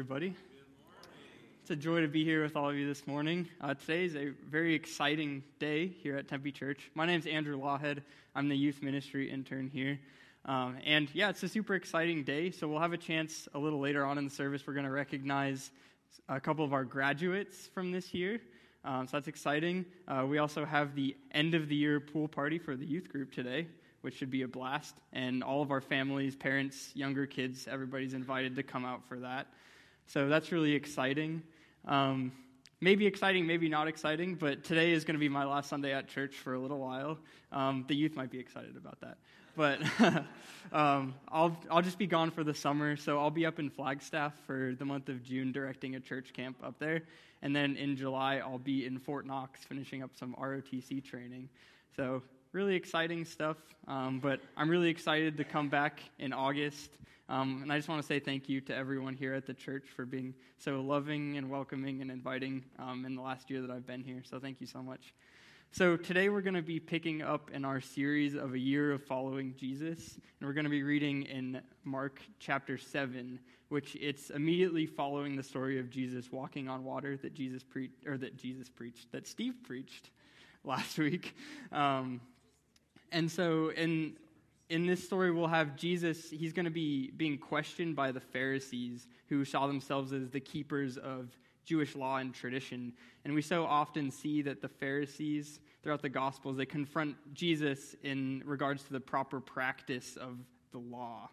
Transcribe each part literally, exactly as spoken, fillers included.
everybody. It's a joy to be here with all of you this morning. Uh, today is a very exciting day here at Tempe Church. My name is Andrew Lawhead. I'm the youth ministry intern here. Um, and yeah, it's a super exciting day. So we'll have a chance a little later on in the service. We're going to recognize a couple of our graduates from this year. Um, so that's exciting. Uh, we also have the end of the year pool party for the youth group today, which should be a blast. And all of our families, parents, younger kids, everybody's invited to come out for that. So that's really exciting. Um, maybe exciting, maybe not exciting, but today is going to be my last Sunday at church for a little while. Um, the youth might be excited about that. But um, I'll I'll just be gone for the summer, so I'll be up in Flagstaff for the month of June directing a church camp up there. And then in July, I'll be in Fort Knox finishing up some R O T C training. So really exciting stuff, um, but I'm really excited to come back in August. Um, and I just want to say thank you to everyone here at the church for being so loving and welcoming and inviting um, in the last year that I've been here. So thank you so much. So today we're going to be picking up in our series of a year of following Jesus, and we're going to be reading in Mark chapter seven, which it's immediately following the story of Jesus walking on water that Jesus preached, or that Jesus preached, that Steve preached last week. Um, and so in in this story we'll have Jesus. He's going to be being questioned by the Pharisees, who saw themselves as the keepers of Jewish law and tradition. And we so often see that the Pharisees throughout the Gospels, they confront Jesus in regards to the proper practice of the law.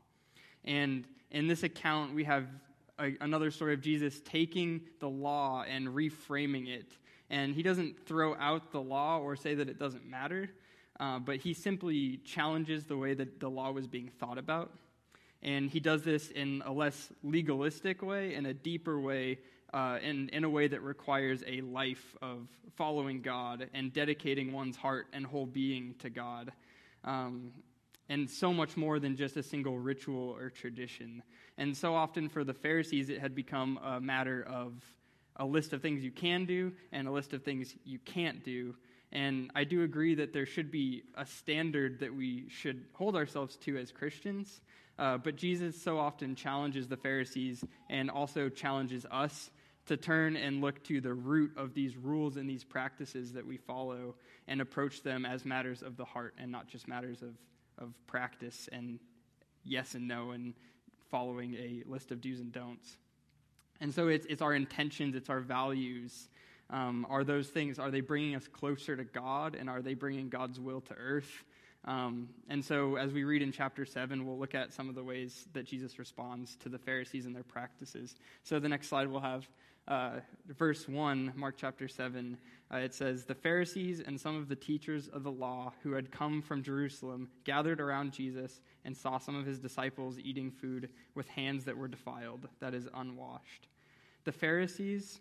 And in this account, we have a, another story of Jesus taking the law and reframing it. And he doesn't throw out the law or say that it doesn't matter, uh, but he simply challenges the way that the law was being thought about. And he does this in a less legalistic way, in a deeper way, Uh, in, in a way that requires a life of following God and dedicating one's heart and whole being to God. Um, and so much more than just a single ritual or tradition. And so often for the Pharisees, it had become a matter of a list of things you can do and a list of things you can't do. And I do agree that there should be a standard that we should hold ourselves to as Christians. Uh, but Jesus so often challenges the Pharisees and also challenges us to turn and look to the root of these rules and these practices that we follow and approach them as matters of the heart and not just matters of, of practice and yes and no and following a list of do's and don'ts. And so it's it's our intentions, it's our values. Um, are those things, are they bringing us closer to God, and are they bringing God's will to earth? Um, and so as we read in chapter seven, we'll look at some of the ways that Jesus responds to the Pharisees and their practices. So the next slide we'll have uh, verse one, Mark chapter seven. Uh, it says, "The Pharisees and some of the teachers of the law who had come from Jerusalem gathered around Jesus and saw some of his disciples eating food with hands that were defiled, that is, unwashed. The Pharisees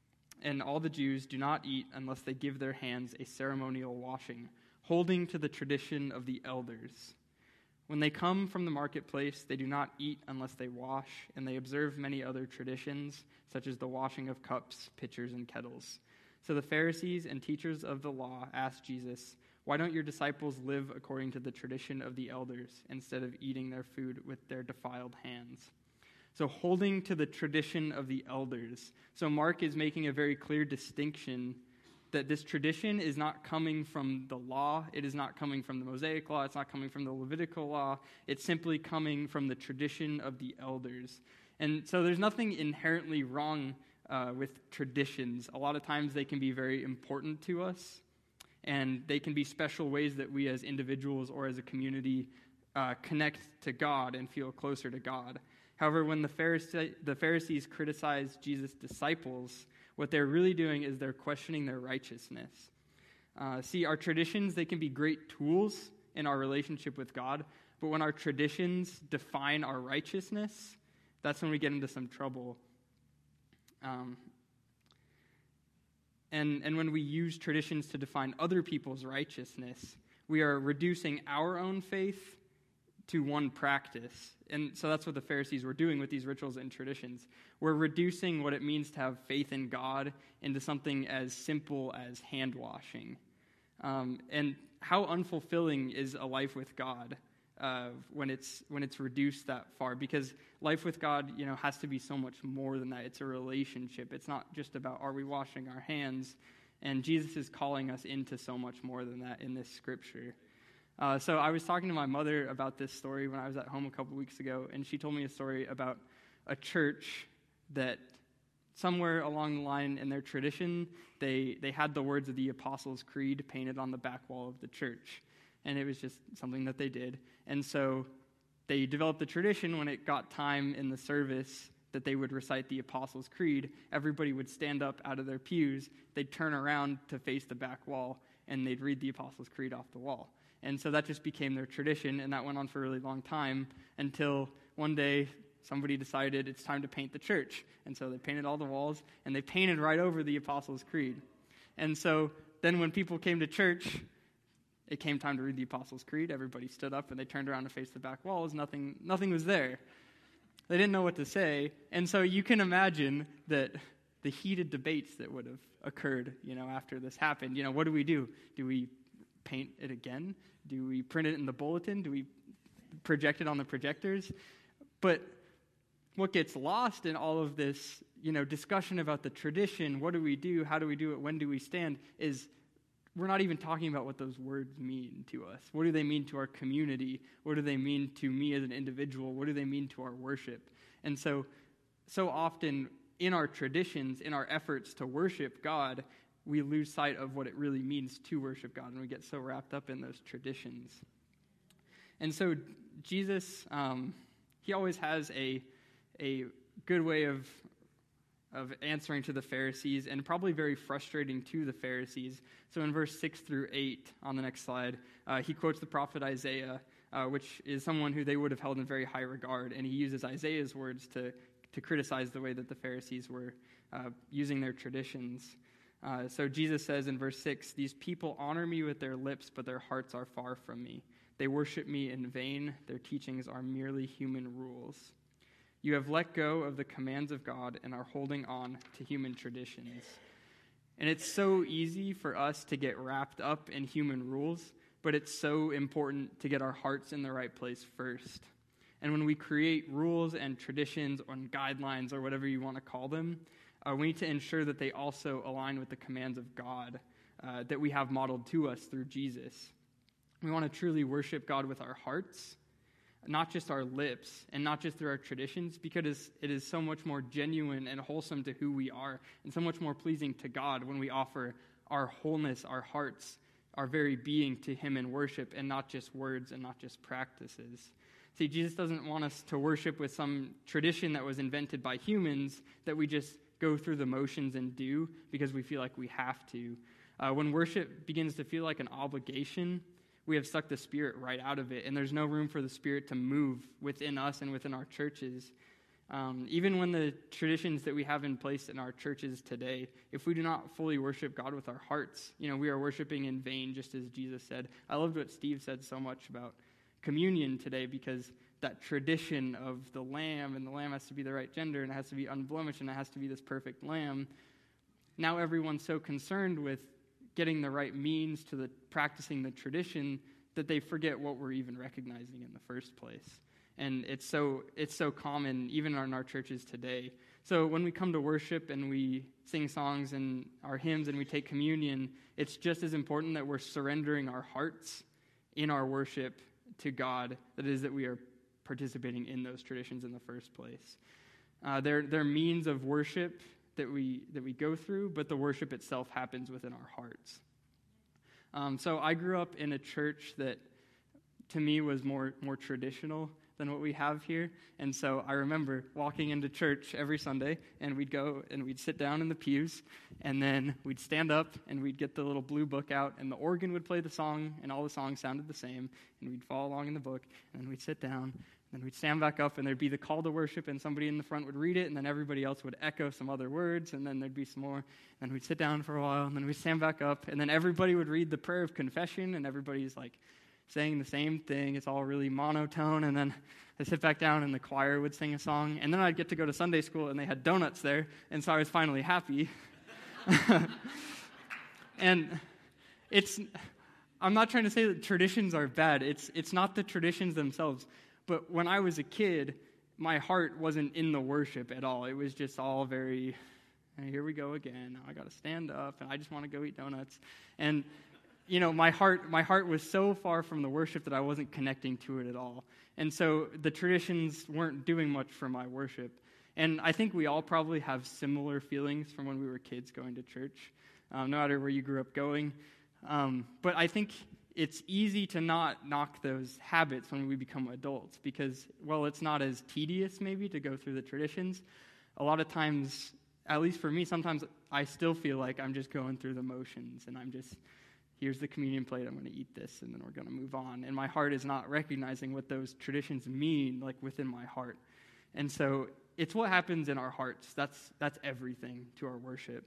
and all the Jews do not eat unless they give their hands a ceremonial washing, holding to the tradition of the elders. When they come from the marketplace, they do not eat unless they wash, and they observe many other traditions, such as the washing of cups, pitchers, and kettles. So the Pharisees and teachers of the law asked Jesus, 'Why don't your disciples live according to the tradition of the elders, instead of eating their food with their defiled hands?'" So holding to the tradition of the elders. So Mark is making a very clear distinction that this tradition is not coming from the law. It is not coming from the Mosaic law. It's not coming from the Levitical law. It's simply coming from the tradition of the elders. And so there's nothing inherently wrong uh, with traditions. A lot of times they can be very important to us, and they can be special ways that we as individuals or as a community uh, connect to God and feel closer to God. However, when the Pharise- the Pharisees criticize Jesus' disciples, what they're really doing is they're questioning their righteousness. Uh, see, our traditions, they can be great tools in our relationship with God, but when our traditions define our righteousness, that's when we get into some trouble. Um, and, and when we use traditions to define other people's righteousness, we are reducing our own faith to one practice. And so that's what the Pharisees were doing with these rituals and traditions. We're reducing what it means to have faith in God into something as simple as hand washing. Um, and how unfulfilling is a life with God? uh, when it's when it's reduced that far, because life with God, you know, has to be so much more than that. It's a relationship. It's not just about, are we washing our hands? And Jesus is calling us into so much more than that in this scripture. Uh, so I was talking to my mother about this story when I was at home a couple weeks ago, and she told me a story about a church that somewhere along the line in their tradition, they, they had the words of the Apostles' Creed painted on the back wall of the church. And it was just something that they did. And so they developed the tradition when it got time in the service that they would recite the Apostles' Creed. Everybody would stand up out of their pews, they'd turn around to face the back wall, and they'd read the Apostles' Creed off the wall. And so that just became their tradition, and that went on for a really long time until one day somebody decided it's time to paint the church. And so they painted all the walls, and they painted right over the Apostles' Creed. And so then when people came to church, it came time to read the Apostles' Creed. Everybody stood up, and they turned around to face the back walls. Nothing, nothing was there. They didn't know what to say. And so you can imagine that the heated debates that would have occurred, you know, after this happened. You know, what do we do? Do we paint it again? Do we print it in the bulletin? Do we project it on the projectors? But what gets lost in all of this, you know, discussion about the tradition, what do we do, how do we do it, when do we stand, is we're not even talking about what those words mean to us. What do they mean to our community? What do they mean to me as an individual? What do they mean to our worship? And so, so often in our traditions, in our efforts to worship God, we lose sight of what it really means to worship God, and we get so wrapped up in those traditions. And so Jesus, um, he always has a a good way of of answering to the Pharisees, and probably very frustrating to the Pharisees. So in verse six through eight, on the next slide, uh, he quotes the prophet Isaiah, uh, which is someone who they would have held in very high regard, and he uses Isaiah's words to, to criticize the way that the Pharisees were uh, using their traditions. Uh, so Jesus says in verse six, "These people honor me with their lips, but their hearts are far from me. They worship me in vain. Their teachings are merely human rules. You have let go of the commands of God and are holding on to human traditions." And it's so easy for us to get wrapped up in human rules, but it's so important to get our hearts in the right place first. And when we create rules and traditions or guidelines or whatever you want to call them, uh, we need to ensure that they also align with the commands of God uh, that we have modeled to us through Jesus. We want to truly worship God with our hearts, not just our lips, and not just through our traditions, because it is so much more genuine and wholesome to who we are, and so much more pleasing to God when we offer our wholeness, our hearts, our very being to him in worship, and not just words and not just practices. See, Jesus doesn't want us to worship with some tradition that was invented by humans that we just go through the motions and do because we feel like we have to. Uh, when worship begins to feel like an obligation, we have sucked the Spirit right out of it, and there's no room for the Spirit to move within us and within our churches. Um, even when the traditions that we have in place in our churches today, if we do not fully worship God with our hearts, you know, we are worshiping in vain, just as Jesus said. I loved what Steve said so much about communion today, because that tradition of the lamb, and the lamb has to be the right gender, and it has to be unblemished, and it has to be this perfect lamb. Now everyone's so concerned with getting the right means to the practicing the tradition that they forget what we're even recognizing in the first place. And it's so it's so common even in our churches today. So when we come to worship and we sing songs and our hymns and we take communion, it's just as important that we're surrendering our hearts in our worship to God, that is, that we are participating in those traditions in the first place. Uh, they're, they're means of worship that we that we go through, but the worship itself happens within our hearts. Um, so I grew up in a church that, to me, was more more traditional than what we have here. And so I remember walking into church every Sunday, and we'd go and we'd sit down in the pews, and then we'd stand up, and we'd get the little blue book out, and the organ would play the song, and all the songs sounded the same, and we'd follow along in the book, and then we'd sit down, and we'd stand back up, and there'd be the call to worship, and somebody in the front would read it, and then everybody else would echo some other words, and then there'd be some more, and we'd sit down for a while, and then we'd stand back up, and then everybody would read the prayer of confession, and everybody's like saying the same thing. It's all really monotone, and then I'd sit back down, and the choir would sing a song, and then I'd get to go to Sunday school, and they had donuts there, and so I was finally happy. And it's... I'm not trying to say that traditions are bad. It's it's not the traditions themselves. But when I was a kid, my heart wasn't in the worship at all. It was just all very, hey, here we go again. Now I got to stand up, and I just want to go eat donuts. And, you know, my heart my heart was so far from the worship that I wasn't connecting to it at all. And so the traditions weren't doing much for my worship. And I think we all probably have similar feelings from when we were kids going to church, um, no matter where you grew up going. Um, but I think it's easy to not knock those habits when we become adults because, well, it's not as tedious maybe to go through the traditions. A lot of times, at least for me, sometimes I still feel like I'm just going through the motions and I'm just, here's the communion plate, I'm going to eat this, and then we're going to move on. And my heart is not recognizing what those traditions mean, like within my heart. And so it's what happens in our hearts. That's that's everything to our worship.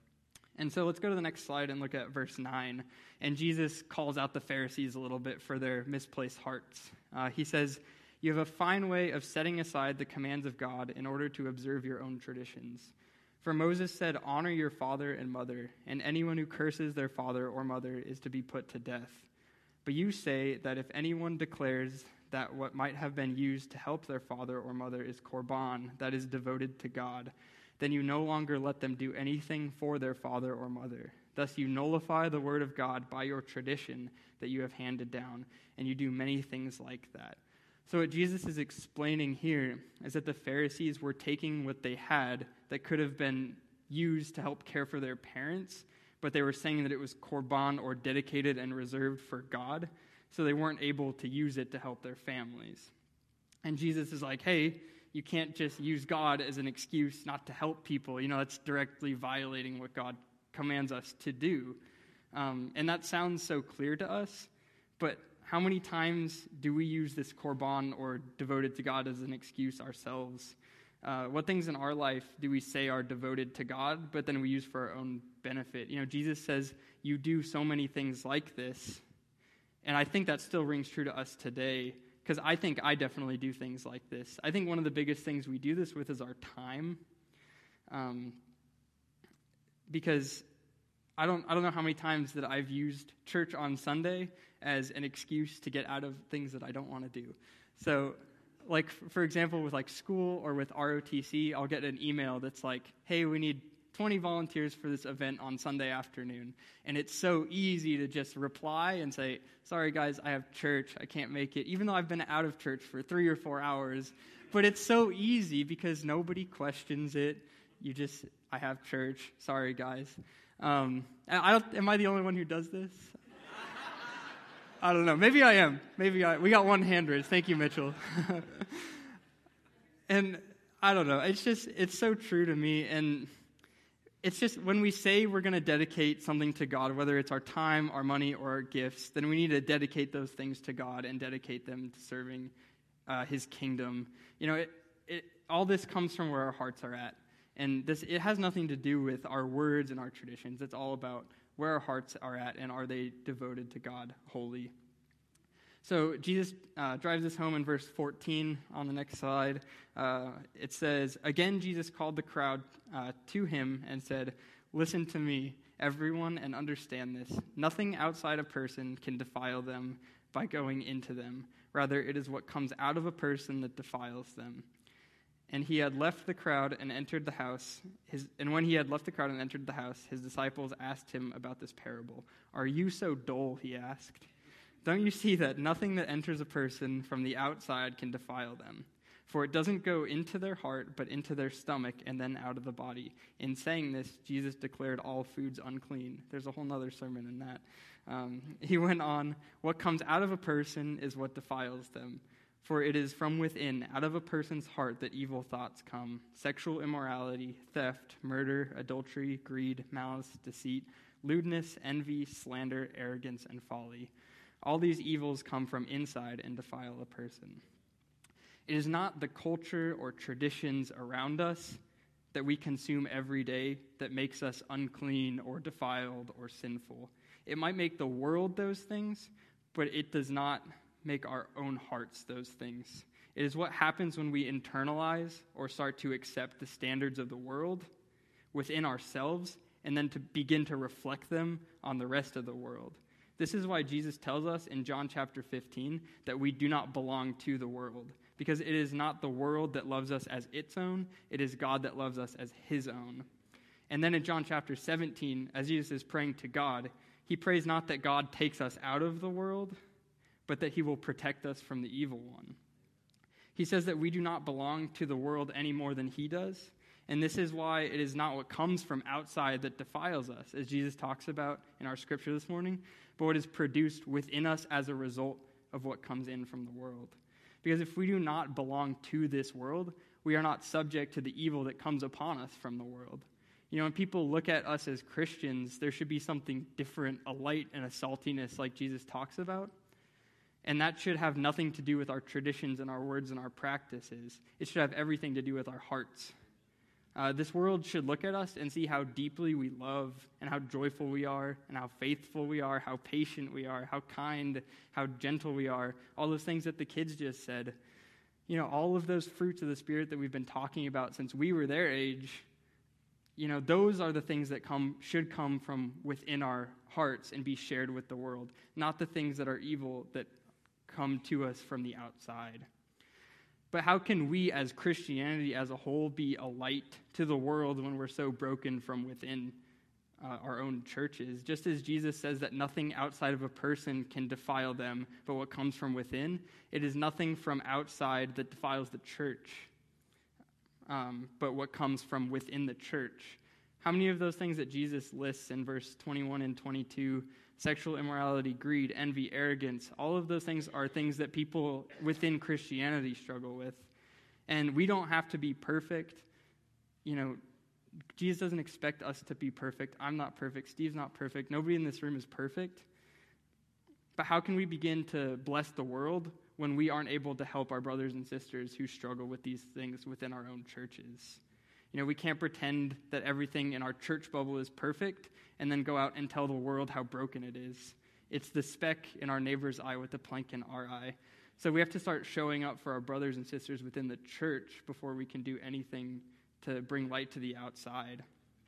And so let's go to the next slide and look at verse nine. And Jesus calls out the Pharisees a little bit for their misplaced hearts. Uh, he says, "You have a fine way of setting aside the commands of God in order to observe your own traditions. For Moses said, 'Honor your father and mother,' and anyone who curses their father or mother is to be put to death. But you say that if anyone declares that what might have been used to help their father or mother is korban, that is devoted to God, then you no longer let them do anything for their father or mother. Thus you nullify the word of God by your tradition that you have handed down, and you do many things like that." So what Jesus is explaining here is that the Pharisees were taking what they had that could have been used to help care for their parents, but they were saying that it was korban or dedicated and reserved for God, so they weren't able to use it to help their families. And Jesus is like, hey, you can't just use God as an excuse not to help people. You know, that's directly violating what God commands us to do. Um, and that sounds so clear to us, but how many times do we use this korban or devoted to God as an excuse ourselves? Uh, what things in our life do we say are devoted to God, but then we use for our own benefit? You know, Jesus says, you do so many things like this. And I think that still rings true to us today, because I think I definitely do things like this. I think one of the biggest things we do this with is our time. Um, because I don't I don't know how many times that I've used church on Sunday as an excuse to get out of things that I don't want to do. So, like, for example, with like school or with R O T C, I'll get an email that's like, hey, we need twenty volunteers for this event on Sunday afternoon. And it's so easy to just reply and say, sorry guys, I have church, I can't make it, even though I've been out of church for three or four hours. But it's so easy because nobody questions it. You just, I have church, sorry guys. Um, I don't, am I the only one who does this? I don't know. Maybe I am. Maybe I, we got one hand raised. Thank you, Mitchell. And I don't know. It's just, it's so true to me. And it's just when we say we're going to dedicate something to God, whether it's our time, our money, or our gifts, then we need to dedicate those things to God and dedicate them to serving uh, His kingdom. You know, it, it, all this comes from where our hearts are at. And this it has nothing to do with our words and our traditions. It's all about where our hearts are at and are they devoted to God wholly. So Jesus uh, drives this home in verse fourteen on the next slide. Uh, it says, "Again Jesus called the crowd uh, to him and said, 'Listen to me, everyone, and understand this. Nothing outside a person can defile them by going into them. Rather, it is what comes out of a person that defiles them.' And he had left the crowd and entered the house. His, and when he had left the crowd and entered the house, his disciples asked him about this parable. 'Are you so dull?' he asked. 'Don't you see that nothing that enters a person from the outside can defile them? For it doesn't go into their heart, but into their stomach and then out of the body.' In saying this, Jesus declared all foods unclean." There's a whole other sermon in that. Um, he went on, "What comes out of a person is what defiles them. For it is from within, out of a person's heart, that evil thoughts come: sexual immorality, theft, murder, adultery, greed, malice, deceit, lewdness, envy, slander, arrogance, and folly. All these evils come from inside and defile a person." It is not the culture or traditions around us that we consume every day that makes us unclean or defiled or sinful. It might make the world those things, but it does not make our own hearts those things. It is what happens when we internalize or start to accept the standards of the world within ourselves and then to begin to reflect them on the rest of the world. This is why Jesus tells us in John chapter fifteen that we do not belong to the world, because it is not the world that loves us as its own, it is God that loves us as his own. And then in John chapter seventeen, as Jesus is praying to God, he prays not that God takes us out of the world, but that he will protect us from the evil one. He says that we do not belong to the world any more than he does, and this is why it is not what comes from outside that defiles us, as Jesus talks about in our scripture this morning, but what is produced within us as a result of what comes in from the world. Because if we do not belong to this world, we are not subject to the evil that comes upon us from the world. You know, when people look at us as Christians, there should be something different, a light and a saltiness like Jesus talks about. And that should have nothing to do with our traditions and our words and our practices. It should have everything to do with our hearts. Uh, this world should look at us and see how deeply we love and how joyful we are and how faithful we are, how patient we are, how kind, how gentle we are, all those things that the kids just said. You know, all of those fruits of the Spirit that we've been talking about since we were their age, you know, those are the things that come should come from within our hearts and be shared with the world, not the things that are evil that come to us from the outside. But how can we as Christianity as a whole be a light to the world when we're so broken from within uh, our own churches? Just as Jesus says that nothing outside of a person can defile them, but what comes from within, it is nothing from outside that defiles the church, um, but what comes from within the church. How many of those things that Jesus lists in verse twenty-one and twenty-two, sexual immorality, greed, envy, arrogance, all of those things are things that people within Christianity struggle with. And we don't have to be perfect. You know, Jesus doesn't expect us to be perfect. I'm not perfect. Steve's not perfect. Nobody in this room is perfect. But how can we begin to bless the world when we aren't able to help our brothers and sisters who struggle with these things within our own churches? You know, we can't pretend that everything in our church bubble is perfect and then go out and tell the world how broken it is. It's the speck in our neighbor's eye with the plank in our eye. So we have to start showing up for our brothers and sisters within the church before we can do anything to bring light to the outside.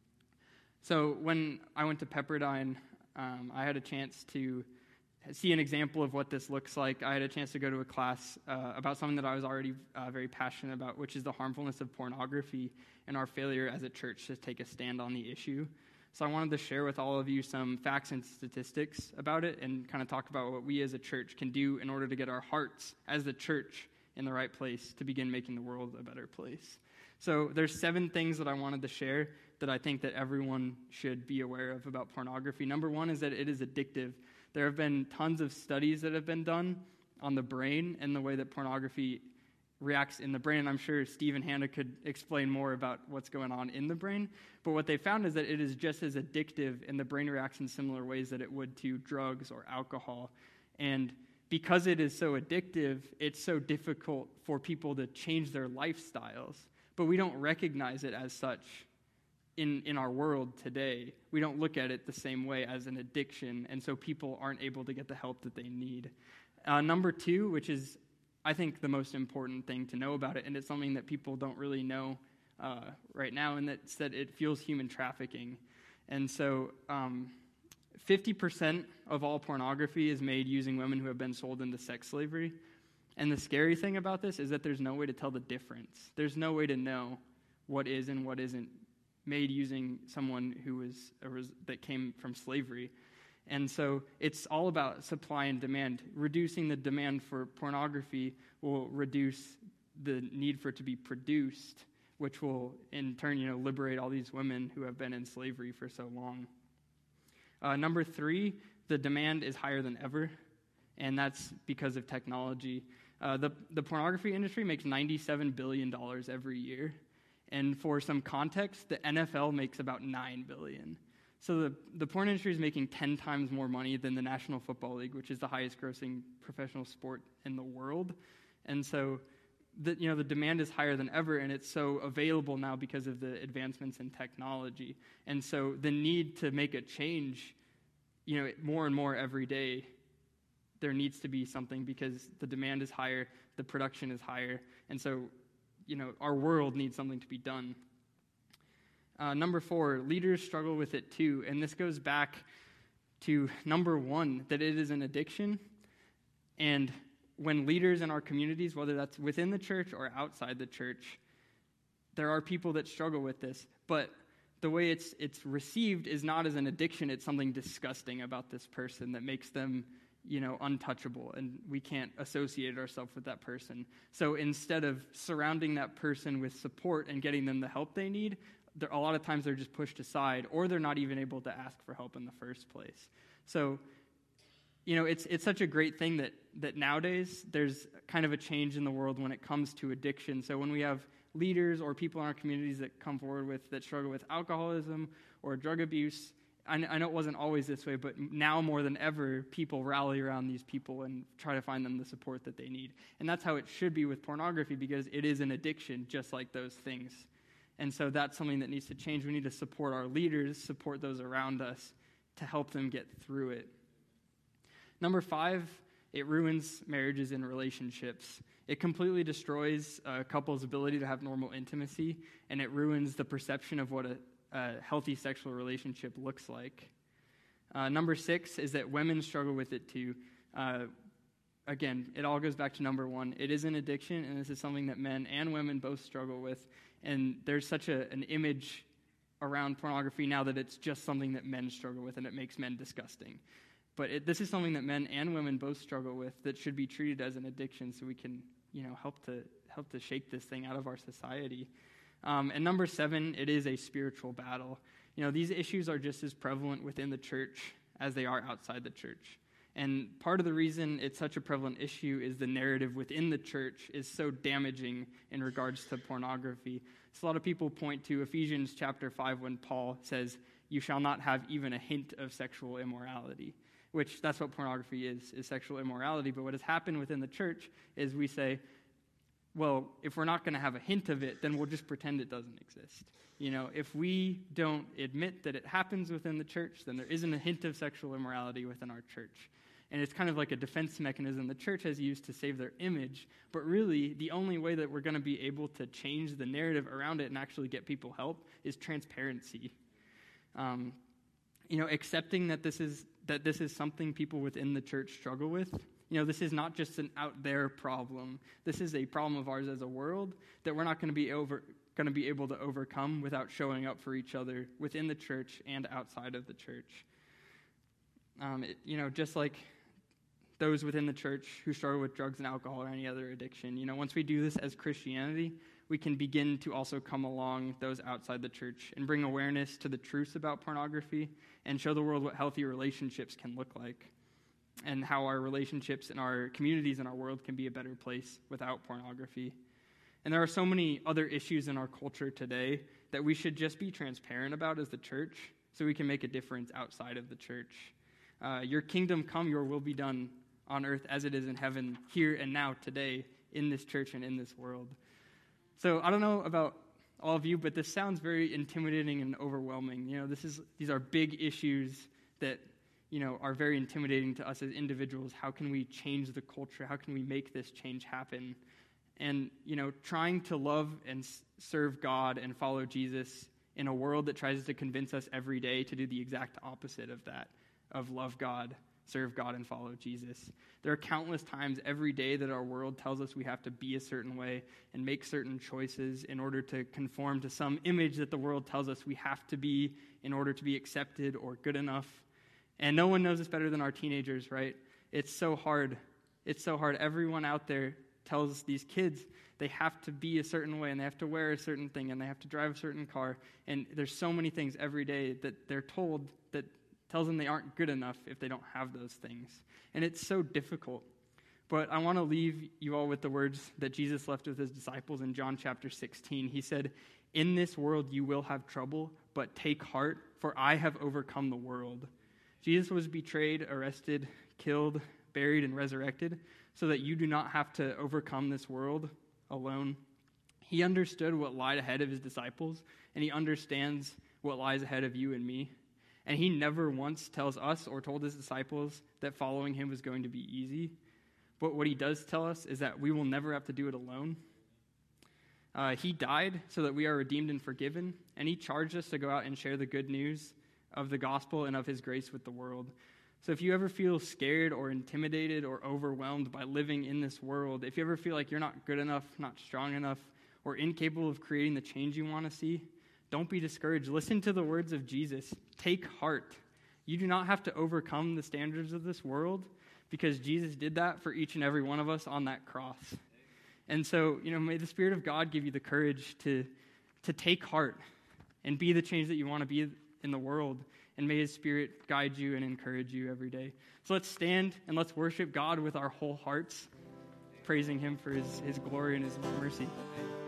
So when I went to Pepperdine, um, I had a chance to see an example of what this looks like. I had a chance to go to a class uh, about something that I was already uh, very passionate about, which is the harmfulness of pornography and our failure as a church to take a stand on the issue. So I wanted to share with all of you some facts and statistics about it and kind of talk about what we as a church can do in order to get our hearts as the church in the right place to begin making the world a better place. So there's seven things that I wanted to share that I think that everyone should be aware of about pornography. Number one is that it is addictive. There have been tons of studies that have been done on the brain and the way that pornography reacts in the brain. And I'm sure Steve and Hannah could explain more about what's going on in the brain. But what they found is that it is just as addictive, and the brain reacts in similar ways that it would to drugs or alcohol. And because it is so addictive, it's so difficult for people to change their lifestyles. But we don't recognize it as such in, in our world today. We don't look at it the same way as an addiction, and so people aren't able to get the help that they need. Uh, number two, which is, I think, the most important thing to know about it, and it's something that people don't really know uh, right now, and that's that it fuels human trafficking. And so um, fifty percent of all pornography is made using women who have been sold into sex slavery. And the scary thing about this is that there's no way to tell the difference. There's no way to know what is and what isn't made using someone who was a res- that came from slavery. And so it's all about supply and demand. Reducing the demand for pornography will reduce the need for it to be produced, which will in turn, you know, liberate all these women who have been in slavery for so long. Uh, number three, the demand is higher than ever, and that's because of technology. Uh, the, the pornography industry makes ninety-seven billion dollars every year. And for some context, the N F L makes about nine billion dollars. So the, the porn industry is making ten times more money than the National Football League, which is the highest grossing professional sport in the world. And so the, you know, the demand is higher than ever, and it's so available now because of the advancements in technology. And so the need to make a change, you know, more and more every day, there needs to be something because the demand is higher, the production is higher, and so, you know, our world needs something to be done. Uh, number four, leaders struggle with it too, and this goes back to, number one, that it is an addiction. And when leaders in our communities, whether that's within the church or outside the church, there are people that struggle with this. But the way it's it's received is not as an addiction. It's something disgusting about this person that makes them, you know, untouchable, and we can't associate ourselves with that person. So instead of surrounding that person with support and getting them the help they need, a lot of times they're just pushed aside, or they're not even able to ask for help in the first place. So, you know, it's it's such a great thing that that nowadays there's kind of a change in the world when it comes to addiction. So when we have leaders or people in our communities that come forward with that struggle with alcoholism or drug abuse, I know it wasn't always this way, but now more than ever, people rally around these people and try to find them the support that they need. And that's how it should be with pornography, because it is an addiction just like those things. And so that's something that needs to change. We need to support our leaders, support those around us to help them get through it. Number five, it ruins marriages and relationships. It completely destroys a couple's ability to have normal intimacy, and it ruins the perception of what a a healthy sexual relationship looks like. Uh, number six is that women struggle with it too. Uh, again, it all goes back to number one. It is an addiction, and this is something that men and women both struggle with. And there's such a, an image around pornography now that it's just something that men struggle with, and it makes men disgusting. But it, this is something that men and women both struggle with that should be treated as an addiction, so we can, you know, help to help to shake this thing out of our society. Um, and number seven, it is a spiritual battle. You know, these issues are just as prevalent within the church as they are outside the church. And part of the reason it's such a prevalent issue is the narrative within the church is so damaging in regards to pornography. So a lot of people point to Ephesians chapter five when Paul says, "You shall not have even a hint of sexual immorality," which that's what pornography is, is sexual immorality. But what has happened within the church is we say, well, if we're not going to have a hint of it, then we'll just pretend it doesn't exist. You know, if we don't admit that it happens within the church, then there isn't a hint of sexual immorality within our church. And it's kind of like a defense mechanism the church has used to save their image. But really, the only way that we're going to be able to change the narrative around it and actually get people help is transparency. Um, you know, accepting that this is that this is something people within the church struggle with. You know, this is not just an out there problem. This is a problem of ours as a world that we're not going to be over going to be able to overcome without showing up for each other within the church and outside of the church. Um, it, you know, just like those within the church who struggle with drugs and alcohol or any other addiction, you know, once we do this as Christianity, we can begin to also come along those outside the church and bring awareness to the truths about pornography and show the world what healthy relationships can look like, and how our relationships in our communities and our world can be a better place without pornography. And there are so many other issues in our culture today that we should just be transparent about as the church so we can make a difference outside of the church. Uh, your kingdom come, your will be done on earth as it is in heaven, here and now, today, in this church and in this world. So I don't know about all of you, but this sounds very intimidating and overwhelming. You know, this is these are big issues that you know, are very intimidating to us as individuals. How can we change the culture? How can we make this change happen? And, you know, trying to love and s- serve God and follow Jesus in a world that tries to convince us every day to do the exact opposite of that, of love God, serve God, and follow Jesus. There are countless times every day that our world tells us we have to be a certain way and make certain choices in order to conform to some image that the world tells us we have to be in order to be accepted or good enough. And no one knows this better than our teenagers, right? It's so hard. It's so hard. Everyone out there tells these kids they have to be a certain way, and they have to wear a certain thing, and they have to drive a certain car. And there's so many things every day that they're told that tells them they aren't good enough if they don't have those things. And it's so difficult. But I want to leave you all with the words that Jesus left with his disciples in John chapter sixteen. He said, "In this world you will have trouble, but take heart, for I have overcome the world." Jesus was betrayed, arrested, killed, buried, and resurrected so that you do not have to overcome this world alone. He understood what lied ahead of his disciples, and he understands what lies ahead of you and me. And he never once tells us or told his disciples that following him was going to be easy. But what he does tell us is that we will never have to do it alone. Uh, he died so that we are redeemed and forgiven, and he charged us to go out and share the good news of the gospel and of his grace with the world. So if you ever feel scared or intimidated or overwhelmed by living in this world, if you ever feel like you're not good enough, not strong enough, or incapable of creating the change you want to see, don't be discouraged. Listen to the words of Jesus. Take heart. You do not have to overcome the standards of this world because Jesus did that for each and every one of us on that cross. And so, you know, may the Spirit of God give you the courage to, to take heart and be the change that you want to be in the world. And may his Spirit guide you and encourage you every day. So let's stand and let's worship God with our whole hearts, praising him for his, his glory and his mercy.